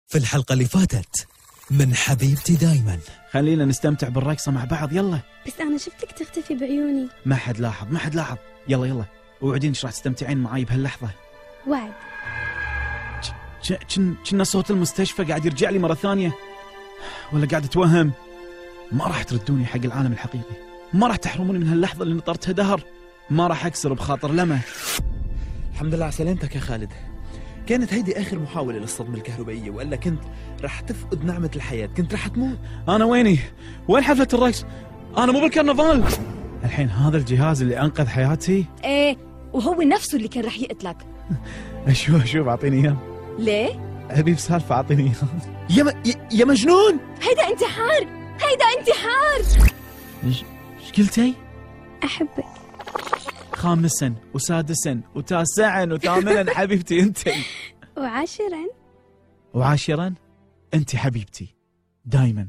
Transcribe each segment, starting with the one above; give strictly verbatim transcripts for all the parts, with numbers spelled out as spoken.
في الحلقة اللي فاتت من حبيبتي دايما. خلينا نستمتع بالرقصة مع بعض. يلا. بس أنا شفتك تختفي بعيوني. ما حد لاحظ ما حد لاحظ. يلا يلا وعدين ايش راح تستمتعين معاي بهاللحظة. وعد. كنا صوت المستشفى قاعد يرجع لي مرة ثانية، ولا قاعد اتوهم؟ ما راح تردوني حق العالم الحقيقي، ما راح تحرموني من هاللحظة اللي نطرتها دهر، ما راح أكسر بخاطر لمه. الحمد لله على سلامتك يا خالد. كانت هيدي آخر محاولة للصدمة الكهربائية، وإلا كنت رح تفقد نعمة الحياة، كنت رح تموت. أنا ويني؟ وين حفلة الرقص؟ أنا مو بالكرنفال. الحين هذا الجهاز اللي أنقذ حياتي؟ إيه، وهو نفسه اللي كان رح يقتلك. أشوف أشوف أعطيني إياه. ليه؟ أبي بسالفة أعطيني إياه. يا م... يا مجنون، هيدا انتحار، هيدا انتحار. إيش قلتي؟ أحبك. خامسا وسادسا وتاسعا وثامنا حبيبتي انتي. وعاشرا وعاشرا انتي حبيبتي دايما.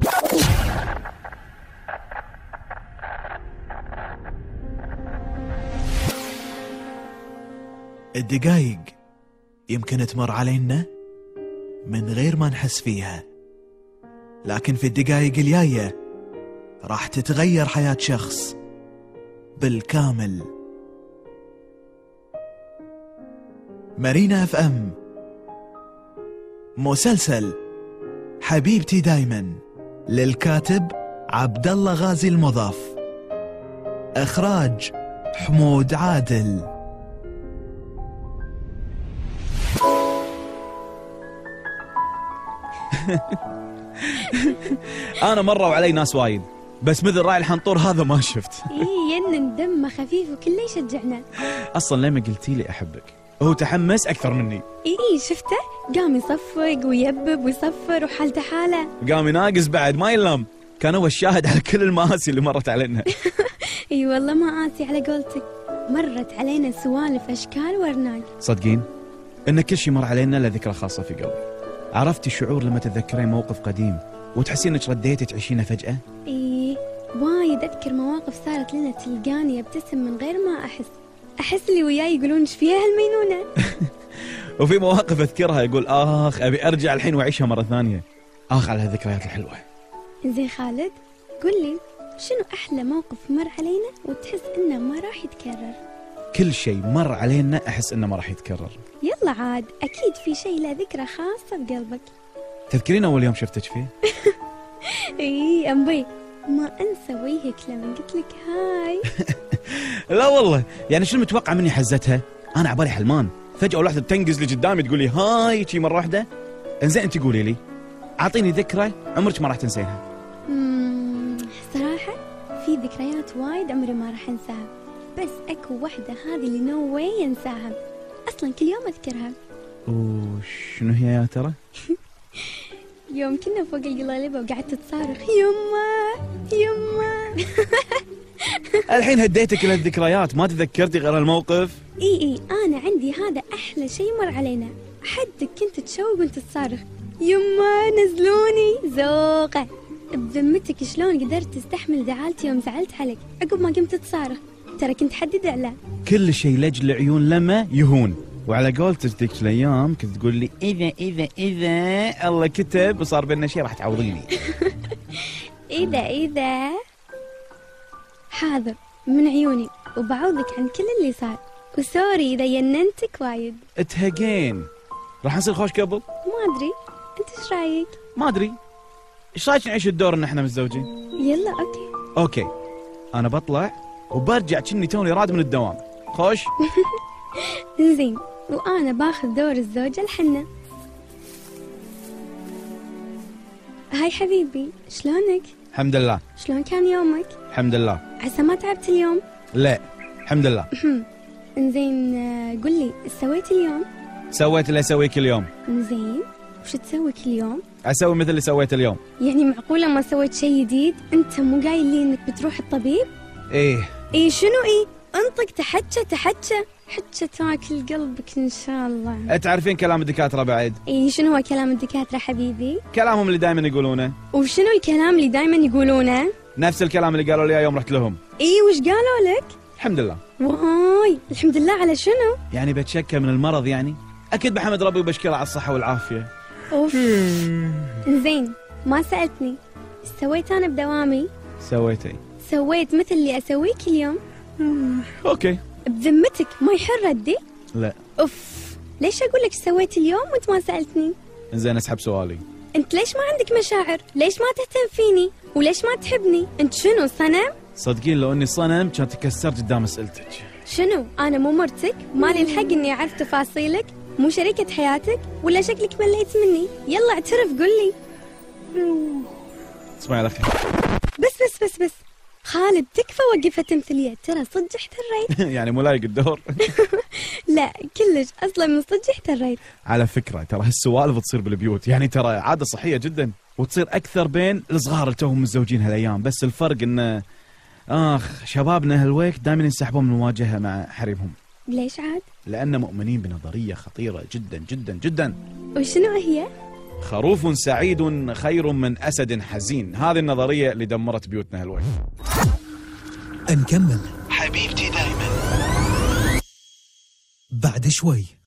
الدقايق يمكن تمر علينا من غير ما نحس فيها، لكن في الدقايق الجاية راح تتغير حياة شخص بالكامل. مارينا اف ام، مسلسل حبيبتي دايما، للكاتب عبد الله غازي المضاف، اخراج حمود عادل. انا مروا علي ناس وايد، بس مثل راعي الحنطور هذا ما شفت. إيه ين دمه خفيف وكله يشجعنا. اصلا لما قلتي لي احبك هو تحمس اكثر مني. إيه شفته قام يصفق ويبب ويصفر وحالته حاله. قام يناقص بعد ما يلام، كان هو الشاهد على كل المآسي اللي مرت علينا. اي والله ما آسي على قولتك، مرت علينا سوالف اشكال ورناق. صدقين ان كل شيء مر علينا له ذكرى خاصه في قلبي. عرفتي الشعور لما تتذكرين موقف قديم وتحسين انك رديتي تعيشينه فجأة؟ ايه وايد اذكر مواقف صارت لنا تلقاني ابتسم من غير ما احس، احس اللي وياي يقولون ايش فيها هالمينونه. وفي مواقف اذكرها يقول اخ ابي ارجع الحين واعيشها مره ثانيه. اخ على هالذكريات الحلوه. زين خالد، قل لي شنو احلى موقف مر علينا وتحس انه ما راح يتكرر؟ كل شيء مر علينا احس انه ما راح يتكرر. يلا عاد اكيد في شيء له ذكرى خاصه بقلبك. تذكرين اول يوم شفتك فيه؟ اي امبي ما انسى وجهك لما قلت لك هاي. لا والله، يعني شنو متوقع مني حزتها؟ انا عبالي حلمان، فجأة واحدة بتنقز لي قدامي تقول لي هاي شي مرة واحدة. انزين انت قولي لي، اعطيني ذكرى عمرك ما راح تنسينها. امم صراحة في ذكريات وايد عمري ما راح انساها، بس اكو واحدة هذه اللي نو واي ينساها، اصلا كل يوم اذكرها. وشنو هي يا ترى؟ يوم كنا فوق القلالبة وقعدت تصارخ يمه يمه. الحين هديتك كل الذكريات، ما تذكرتي غير الموقف؟ اي اي انا عندي هذا احلى شيء مر علينا، حدك كنت تشوق وانت تصارخ يمه نزلوني ذوقه. بذمتك شلون قدرت تستحمل زعلتي يوم زعلت عليك عقب ما قمت تصارخ؟ ترى كنت حدد على كل شيء لجل عيون لما يهون، وعلى قولتك ذيك الايام كنت تقول لي اذا اذا اذا الله كتب وصار بيننا شيء راح تعوضيني. اذا اذا حاضر من عيوني وبعوضك عن كل اللي صار، وسوري اذا يننتك وايد. اتهقين راح نصير خوش قبل؟ ما ادري انت ايش رايك؟ ما ادري ايش رايك نعيش الدور ان احنا متزوجين؟ يلا اوكي اوكي انا بطلع وبرجع كني توني راد من الدوام. خوش. زين وانا باخذ دور الزوجة الحنة. هاي حبيبي شلونك؟ الحمد لله. شلون كان يومك؟ الحمد لله. عسى ما تعبت اليوم؟ لا الحمد لله. انزين قل لي ايش سويت اليوم؟ سويت اللي اسويه كل يوم. انزين وش تسوي كل يوم؟ اسوي مثل اللي سويت اليوم. يعني معقولة ما سويت شيء جديد؟ انت مو قايل لي انك بتروح الطبيب؟ ايه ايه شنو ايه؟ انطق تحكى تحكى حكى تاكل قلبك ان شاء الله. تعرفين كلام الدكاترة بعد؟ ايه شنو هو كلام الدكاترة حبيبي؟ كلامهم اللي دائما يقولونه. وشنو الكلام اللي دائما يقولونه؟ نفس الكلام اللي قالوا لي يوم رحت لهم. ايه وش قالوا لك؟ الحمد لله. واي الحمد لله على شنو؟ يعني بتشكى من المرض يعني؟ اكيد بحمد ربي وبشكره على الصحة والعافية. اوف. زين، ما سألتني ايش سويت انا بدوامي؟ سويتي سويت مثل اللي اسويه كل يوم. اوكي. بذمتك ما يحر ردي؟ لا. اوف، ليش اقول لك ايش سويت اليوم وانت ما سألتني؟ زين اسحب سؤالي. انت ليش ما عندك مشاعر؟ ليش ما تهتم فيني؟ وليش ما تحبني؟ انت شنو صنم؟ صدقين لو اني صنم كانت تكسرت قدام اسئلتك. شنو؟ انا مو مرتك؟ مالي الحق اني اعرف تفاصيلك؟ مو شريكة حياتك؟ ولا شكلك مليت مني؟ يلا اعترف قل لي. اسمعي الاخي. بس بس بس بس خالد تكفى وقفة تمثيلية، ترى صدق احتريت. يعني مو لايق الدور. لا كلش، اصلا من صدق احتريت. على فكرة ترى هالسوالف تصير بالبيوت، يعني ترى عادة صحية جدا، وتصير أكثر بين الصغار اللي توهم متزوجين هالأيام، بس الفرق إنه آخ شبابنا هالويك دائما ينسحبون من المواجهة مع حريمهم. ليش عاد؟ لأن مؤمنين بنظرية خطيرة جدا جدا جدا. وشنو هي؟ خروف سعيد خير من أسد حزين، هذه النظرية اللي دمرت بيوتنا هالويك. نكمل حبيبتي دايما بعد شوي.